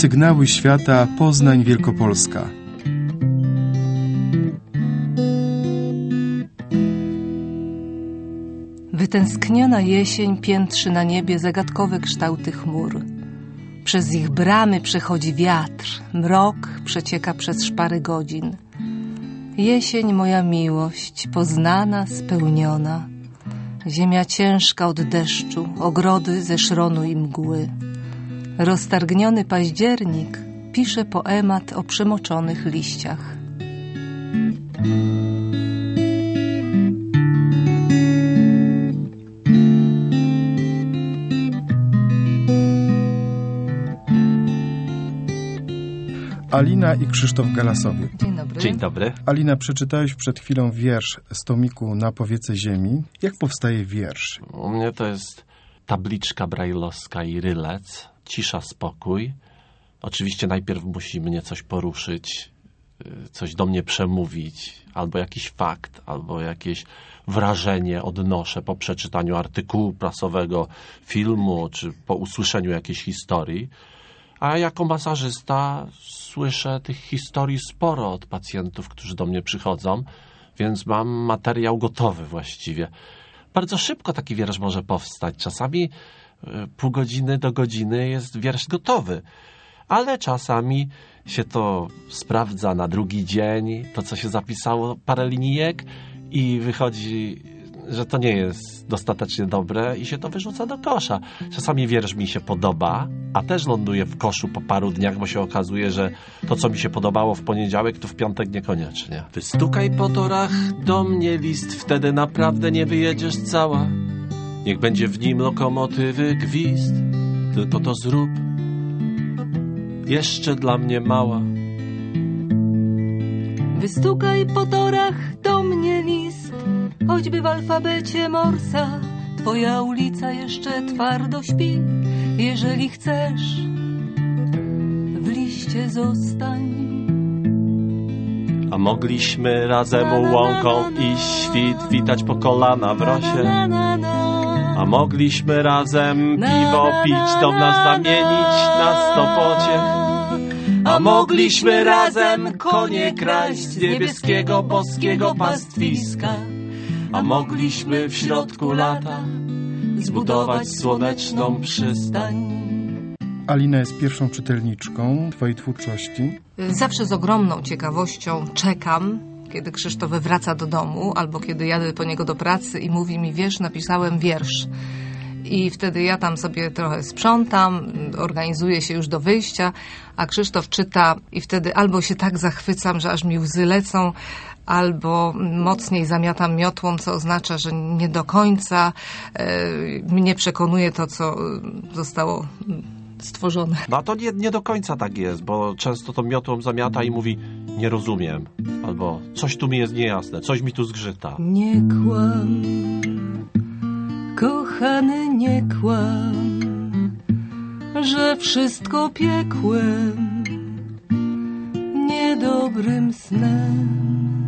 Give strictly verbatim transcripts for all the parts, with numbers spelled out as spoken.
Sygnały świata, Poznań Wielkopolska. Wytęskniona jesień piętrzy na niebie zagadkowe kształty chmur. Przez ich bramy przechodzi wiatr, mrok przecieka przez szpary godzin. Jesień moja miłość, poznana, spełniona. Ziemia ciężka od deszczu, ogrody ze szronu i mgły. Roztargniony październik pisze poemat o przemoczonych liściach. Alina i Krzysztof Galasowie. Dzień dobry. Dzień dobry. Alina, przeczytałeś przed chwilą wiersz z tomiku Na powiece ziemi. Jak powstaje wiersz? U mnie to jest tabliczka brajlowska i rylec, cisza, spokój. Oczywiście najpierw musi mnie coś poruszyć, coś do mnie przemówić, albo jakiś fakt, albo jakieś wrażenie odnoszę po przeczytaniu artykułu prasowego, filmu, czy po usłyszeniu jakiejś historii. A jako masażysta słyszę tych historii sporo od pacjentów, którzy do mnie przychodzą, więc mam materiał gotowy właściwie. Bardzo szybko taki wiersz może powstać. Czasami pół godziny do godziny jest wiersz gotowy, ale czasami się to sprawdza na drugi dzień, to co się zapisało, parę linijek i wychodzi, że to nie jest dostatecznie dobre i się to wyrzuca do kosza. Czasami wiersz mi się podoba, a też ląduje w koszu po paru dniach, bo się okazuje, że to, co mi się podobało w poniedziałek, to w piątek niekoniecznie. Wystukaj po torach do mnie list, wtedy naprawdę nie wyjedziesz cała. Niech będzie w nim lokomotywy gwizd, tylko to zrób. Jeszcze dla mnie mała. Wystukaj po torach do mnie list, choćby w alfabecie Morsa. Twoja ulica jeszcze twardo śpi. Jeżeli chcesz, w liście zostań. A mogliśmy razem łąką iść świt, witać po kolana w rosie. A mogliśmy razem piwo pić, dom nasz zamienić na sto pociech. A mogliśmy razem konie kraść z niebieskiego, boskiego pastwiska. A mogliśmy w środku lata zbudować słoneczną przystań. Alina jest pierwszą czytelniczką twojej twórczości. Zawsze z ogromną ciekawością czekam, kiedy Krzysztof wraca do domu, albo kiedy jadę po niego do pracy i mówi mi, wiesz, napisałem wiersz. I wtedy ja tam sobie trochę sprzątam, organizuję się już do wyjścia, a Krzysztof czyta i wtedy albo się tak zachwycam, że aż mi łzy lecą, albo mocniej zamiatam miotłą, co oznacza, że nie do końca e, mnie przekonuje to, co zostało stworzone. No to nie, nie do końca tak jest, bo często to miotłą zamiata i mówi, nie rozumiem, albo coś tu mi jest niejasne, coś mi tu zgrzyta. Nie kłam, kochany, nie kłam, że wszystko piekłem, niedobrym snem.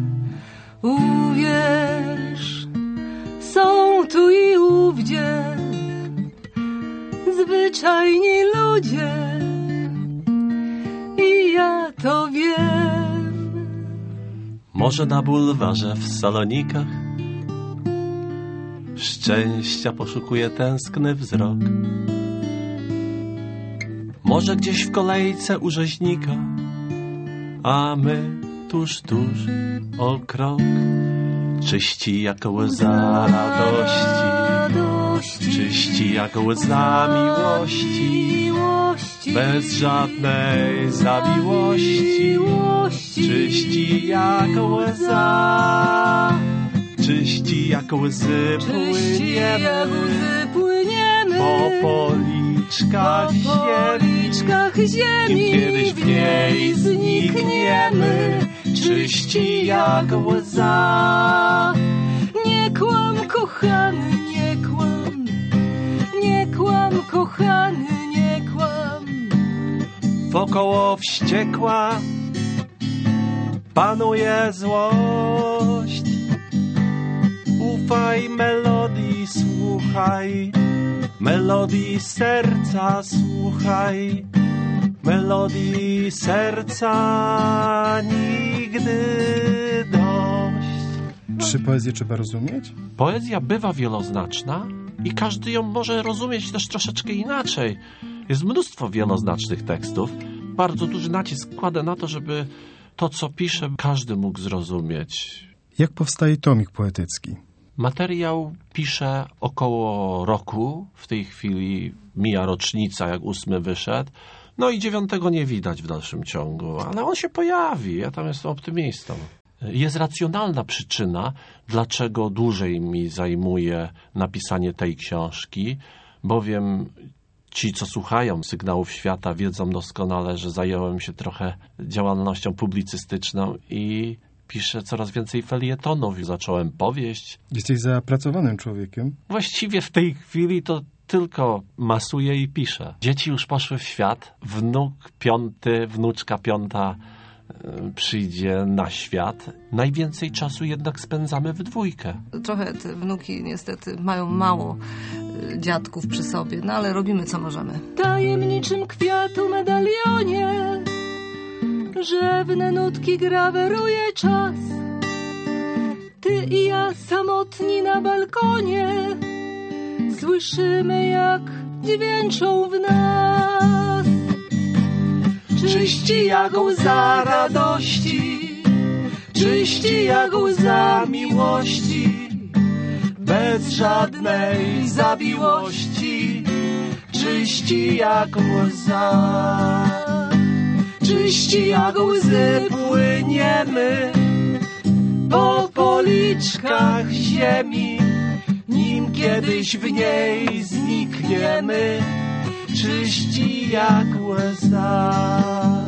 Uwierz, są tu i ówdzie zwyczajni ludzie i ja to wiem. Może na bulwarze w Salonikach szczęścia poszukuje tęskny wzrok. Może gdzieś w kolejce u rzeźnika, a my tuż, tuż o krok. Czyści jak łza radości, czyści jak łza miłości, bez żadnej zawiłości. Czyści jak łza, czyści jak łzy płyniemy po policzkach ziemi, nim kiedyś w niej znikniemy. Czyści jak łza. Nie kłam, kochany, nie kłam, nie kłam, kochany, nie kłam. Wokoło wściekła panuje złość. Ufaj melodii, słuchaj, melodii serca słuchaj. melodii serca nigdy dość. Czy poezję trzeba rozumieć? Poezja bywa wieloznaczna i każdy ją może rozumieć też troszeczkę inaczej. Jest mnóstwo wieloznacznych tekstów. Bardzo duży nacisk kładę na to, żeby to, co piszę, każdy mógł zrozumieć. Jak powstaje tomik poetycki? Materiał piszę około roku. W tej chwili mija rocznica, jak ósmy wyszedł. No i dziewiątego nie widać w dalszym ciągu, ale on się pojawi. Ja tam jestem optymistą. Jest racjonalna przyczyna, dlaczego dłużej mi zajmuje napisanie tej książki, bowiem ci, co słuchają Sygnałów Świata, wiedzą doskonale, że zająłem się trochę działalnością publicystyczną i piszę coraz więcej felietonów. Zacząłem powieść. Jesteś zapracowanym człowiekiem? Właściwie w tej chwili to tylko masuję i piszę. Dzieci już poszły w świat. Wnuk piąty, wnuczka piąta przyjdzie na świat. Najwięcej czasu jednak spędzamy w dwójkę. Trochę te wnuki niestety mają mało dziadków przy sobie, no ale robimy co możemy. Tajemniczym kwiatu medalionie rzewne nutki graweruje czas. Ty i ja samotni na balkonie słyszymy, jak dźwięczą w nas. Czyści jak łza radości, czyści jak łza miłości, bez żadnej zawiłości, czyści jak łza. Czyści jak łzy płyniemy po policzkach ziemi, nim kiedyś w niej znikniemy, czyści jak łza.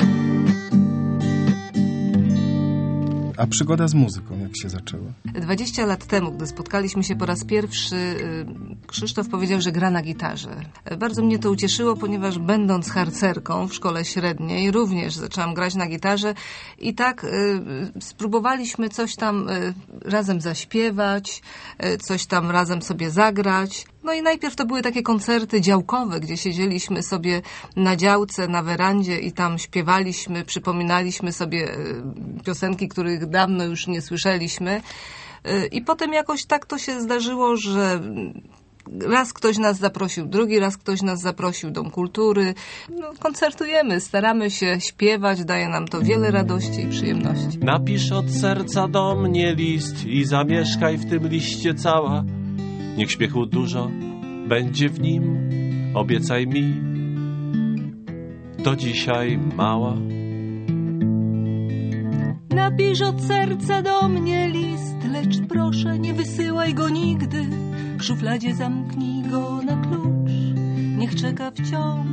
A przygoda z muzyką jak się zaczęła? dwadzieścia lat temu, gdy spotkaliśmy się po raz pierwszy, Krzysztof powiedział, że gra na gitarze. Bardzo mnie to ucieszyło, ponieważ będąc harcerką w szkole średniej również zaczęłam grać na gitarze i tak y, spróbowaliśmy coś tam y, razem zaśpiewać, y, coś tam razem sobie zagrać. No i najpierw to były takie koncerty działkowe, gdzie siedzieliśmy sobie na działce, na werandzie i tam śpiewaliśmy, przypominaliśmy sobie piosenki, których dawno już nie słyszeliśmy. I potem jakoś tak to się zdarzyło, że raz ktoś nas zaprosił, drugi raz ktoś nas zaprosił, Dom Kultury. No, koncertujemy, staramy się śpiewać, daje nam to wiele radości i przyjemności. Napisz od serca do mnie list i zamieszkaj w tym liście cała. Niech śpiechu dużo będzie w nim, obiecaj mi, do dzisiaj mała. Napisz od serca do mnie list, lecz proszę nie wysyłaj go nigdy. W szufladzie zamknij go na klucz, niech czeka wciąż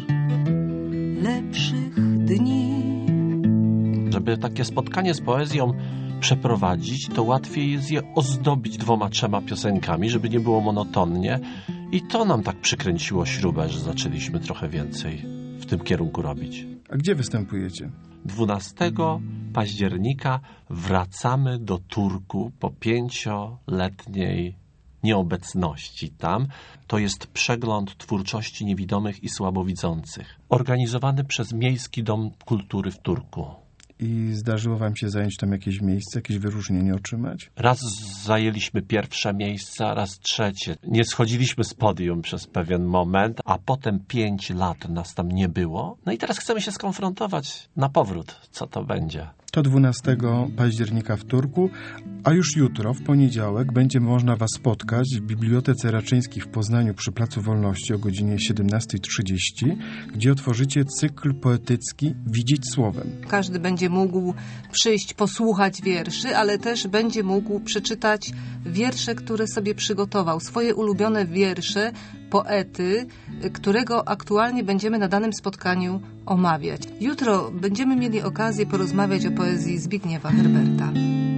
lepszych dni. Żeby takie spotkanie z poezją przeprowadzić, to łatwiej jest je ozdobić dwoma, trzema piosenkami, żeby nie było monotonnie. I to nam tak przykręciło śrubę, że zaczęliśmy trochę więcej w tym kierunku robić. A gdzie występujecie? dwunastego października wracamy do Turku po pięcioletniej nieobecności tam. To jest przegląd twórczości niewidomych i słabowidzących, organizowany przez Miejski Dom Kultury w Turku. I zdarzyło wam się zająć tam jakieś miejsce, jakieś wyróżnienie otrzymać? Raz zajęliśmy pierwsze miejsca, raz trzecie. Nie schodziliśmy z podium przez pewien moment, a potem pięć lat nas tam nie było. No i teraz chcemy się skonfrontować na powrót, co to będzie. To dwunastego października w Turku, a już jutro, w poniedziałek, będzie można was spotkać w Bibliotece Raczyńskich w Poznaniu przy Placu Wolności o godzinie siedemnasta trzydzieści, gdzie otworzycie cykl poetycki Widzieć Słowem. Każdy będzie mógł przyjść, posłuchać wierszy, ale też będzie mógł przeczytać wiersze, które sobie przygotował, swoje ulubione wiersze poety, którego aktualnie będziemy na danym spotkaniu omawiać. Jutro będziemy mieli okazję porozmawiać o poezji Zbigniewa Herberta.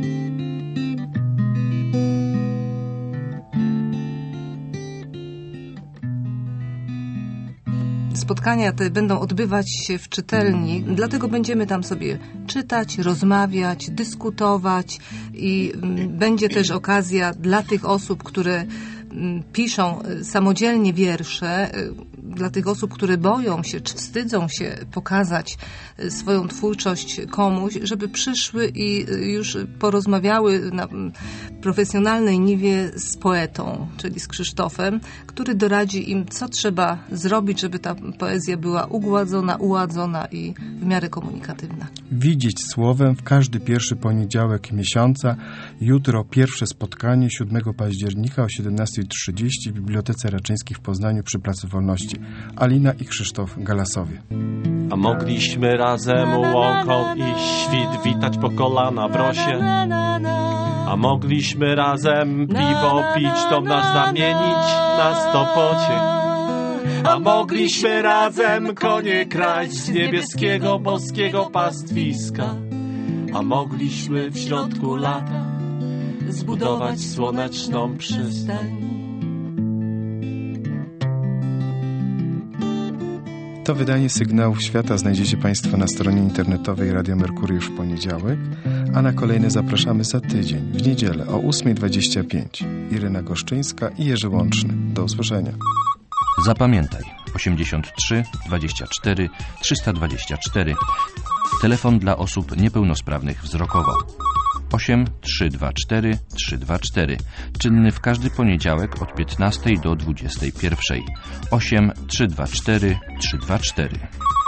Spotkania te będą odbywać się w czytelni, dlatego będziemy tam sobie czytać, rozmawiać, dyskutować i będzie też okazja dla tych osób, które piszą samodzielnie wiersze, dla tych osób, które boją się czy wstydzą się pokazać swoją twórczość komuś, żeby przyszły i już porozmawiały na profesjonalnej niwie z poetą, czyli z Krzysztofem, który doradzi im, co trzeba zrobić, żeby ta poezja była ugładzona, uładzona i w miarę komunikatywna. Widzieć słowem w każdy pierwszy poniedziałek miesiąca. Jutro pierwsze spotkanie siódmego października o siedemnasta trzydzieści w Bibliotece Raczyńskiej w Poznaniu przy Placu Wolności. Alina i Krzysztof Galasowie. A mogliśmy razem łąką i świt witać po kolana w rosie. A mogliśmy razem piwo pić, to nas zamienić na sto pociech. A mogliśmy razem konie kraść z niebieskiego, boskiego pastwiska. A mogliśmy w środku lata zbudować słoneczną przystań. To wydanie Sygnałów Świata znajdziecie Państwo na stronie internetowej Radia Merkury w poniedziałek, a na kolejne zapraszamy za tydzień, w niedzielę o ósma dwadzieścia pięć. Iryna Goszczyńska i Jerzy Łączny. Do usłyszenia. Zapamiętaj osiemdziesiąt trzy dwadzieścia cztery trzysta dwadzieścia cztery. Telefon dla osób niepełnosprawnych wzrokowo. osiem trzy dwa cztery trzy dwa cztery. Czynny w każdy poniedziałek od piętnastej do dwudziestej pierwszej. osiem trzy dwa cztery trzy dwa cztery.